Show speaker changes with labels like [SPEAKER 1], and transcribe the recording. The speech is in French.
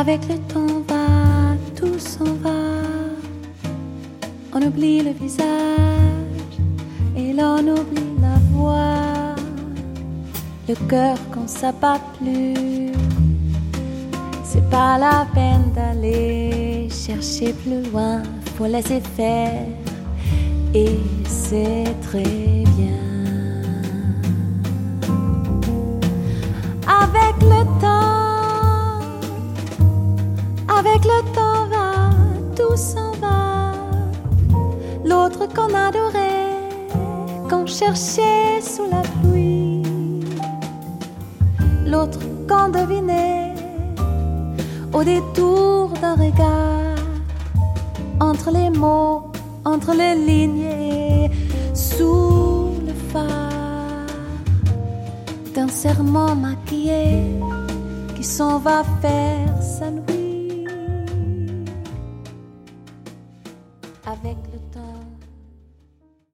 [SPEAKER 1] Avec le temps va, tout s'en va. On oublie le visage et l'on oublie la voix. Le cœur quand ça bat plus, c'est pas la peine d'aller chercher plus loin. Faut laisser faire et c'est très bien. Avec le temps va, tout s'en va. L'autre qu'on adorait, qu'on cherchait sous la pluie, l'autre qu'on devinait au détour d'un regard, entre les mots, entre les lignes et sous le phare d'un serment maquillé qui s'en va faire sa nuit.